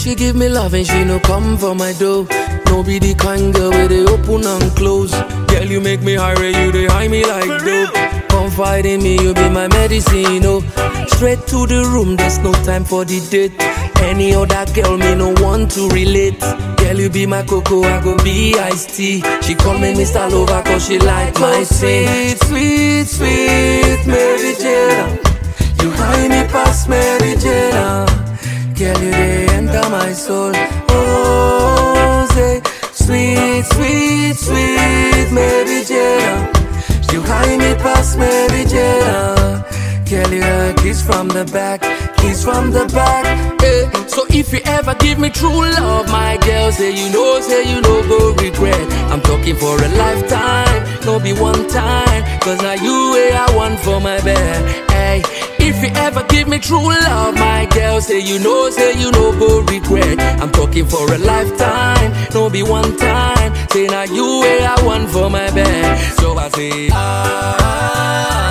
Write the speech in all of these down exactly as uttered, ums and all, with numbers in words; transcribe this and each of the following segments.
she give me love and she no come for my dough. No be the kind girl where they open and close. Girl, you make me high, you they high me like dope. Confide in me, you be my medicine, oh. Straight to the room, there's no time for the date. Any other girl, me no want to relate. Girl, you be my cocoa, I go be iced tea. She call me Mister Lover cause she like my sweet, sweet, sweet Mary Jane. You high me past Mary Jane. Girl, you they enter my soul. Oh, say, sweet, sweet, sweet Mary Jane. You high me past Mary Jane. Girl, you a kiss from the back, kiss from the back. Eh. So if you ever give me true love, my girl, say you know, say you know, go regret. I'm talking for a lifetime, no be one time. Cause now you way I want for my bed. Hey, if you ever give me true love, my girl, say you know, say you know, go regret. I'm talking for a lifetime, no be one time. Say now you way I want for my bed. So I say, ah.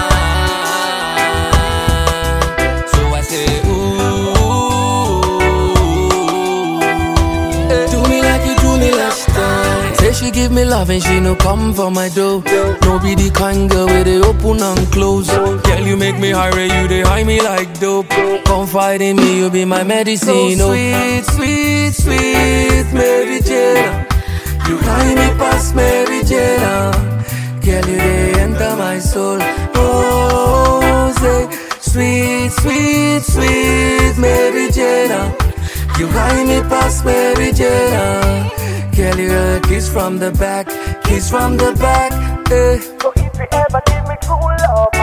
Say she give me love and she no come for my dough. No be the kind girl where they open and close. Girl, you make me high, you they high me like dope. Confide in me, you be my medicine, oh. Sweet, sweet, sweet Mary Jane. You high me past Mary Jane. Girl, you they enter my soul. Oh, say, sweet, sweet, sweet Mary Jane. You high me past Mary Jane. Girl, you a kiss from the back, kiss from the back, eh. So if you ever give me true love,